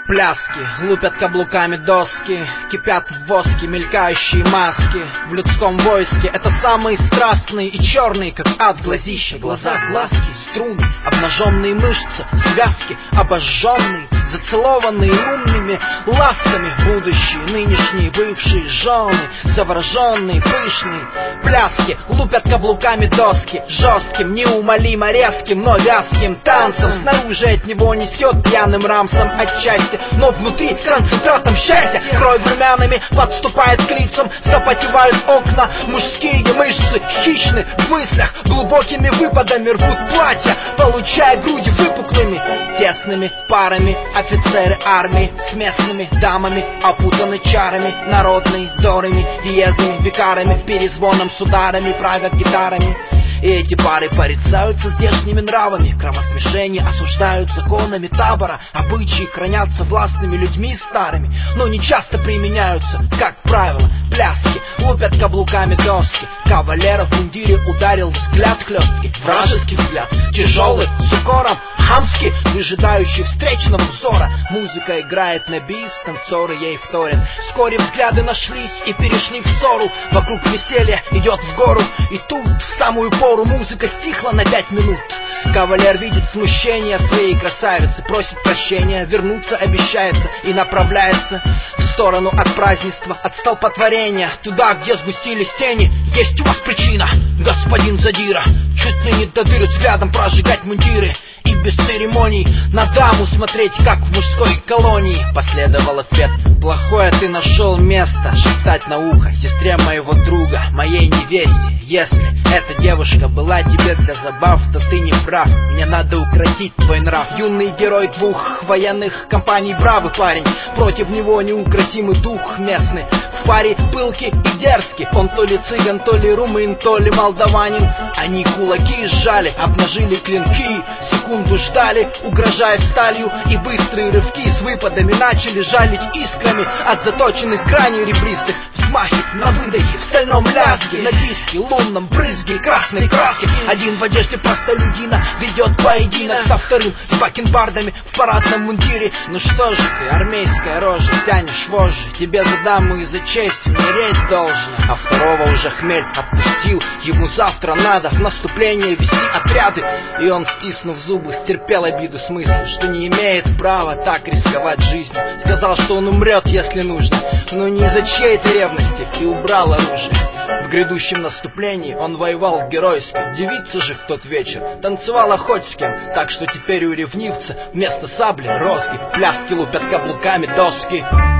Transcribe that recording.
Пляски, лупят каблуками доски, кипят в воске мелькающие маски. В людском войске это самые страстные и черные, как ад, глазища, глаза, глазки, струны, обнаженные мышцы, связки, обожженные, зацелованные умными ласками. Будущие, нынешние, бывшие жены, завороженные, пышные. Пляски, лупят каблуками доски, жестким, неумолимо резким, но вязким танцем. Снаружи от него несет пьяным рамсом отчасти, но внутри концентратом счастья. Кровь румянами подступает к лицам, запотевают окна, мужские мышцы хищны в мыслях, глубокими выпадами рвут платья, получая груди выпуклыми, тесными парами. Офицеры армии с местными дамами опутаны чарами, народные дорами, диезами, викарами, перезвоном с ударами правят гитарами. И эти пары порицаются здешними нравами, кровосмешение осуждают законами табора, обычаи хранятся властными людьми старыми, но не часто применяются, как правило. Пляски, лупят каблуками доски, кавалера в мундире ударил взгляд хлесткий, вражеский взгляд, тяжелый, с укором, хамский, выжидающий встречного взора. Музыка играет на бис, танцоры ей вторят. Вскоре взгляды нашлись и перешли в ссору, вокруг веселья идет в гору. И тут, в самую пору, музыка стихла на 5 минут. Кавалер видит смущение своей красавицы, просит прощения, вернуться обещается и направляется в сторону от празднества, от столпотворения, туда, где сгустились тени. Есть у вас причина, господин задира, чуть ли не до дыр взглядом прожигать мундиры и без церемоний на даму смотреть, как в мужской колонии. Последовал ответ: плохое ты нашел место шептать на ухо сестре моего друга, моей невесте. Если эта девушка была тебе для забав, то ты не прав, мне надо укротить твой нрав. Юный герой 2 военных компаний, бравый парень, против него неукротимый дух местный. В паре пылкий и дерзкий, он то ли цыган, то ли румын, то ли молдаванин. Они кулаки сжали, обнажили клинки, секунду ждали, угрожая сталью, и быстрые рывки с выпадами начали жалить искрами от заточенных граней ребристых. Взмахи на выдохе, в стальном лязге, на диске, лунном брызге красной краски. Один в одежде простолюдина ведет поединок со вторым, с бакенбардами в парадном мундире. Ну что же ты, армейская рожа, тянешь вожжи, тебе за даму и за честь умереть должно. А второго уже хмель отпустил, ему завтра надо в наступление вести отряды. И он, стиснув зубы, стерпел обиду с мыслью, что не имеет права так рисковать жизнью. Сказал, что он умрет, если нужно, но не из-за чьей-то ревности, и убрал оружие. В грядущем наступлении он воевал геройски. Девица же в тот вечер танцевала хоть с кем, так что теперь у ревнивца вместо сабли розги. Пляски, лупят каблуками доски.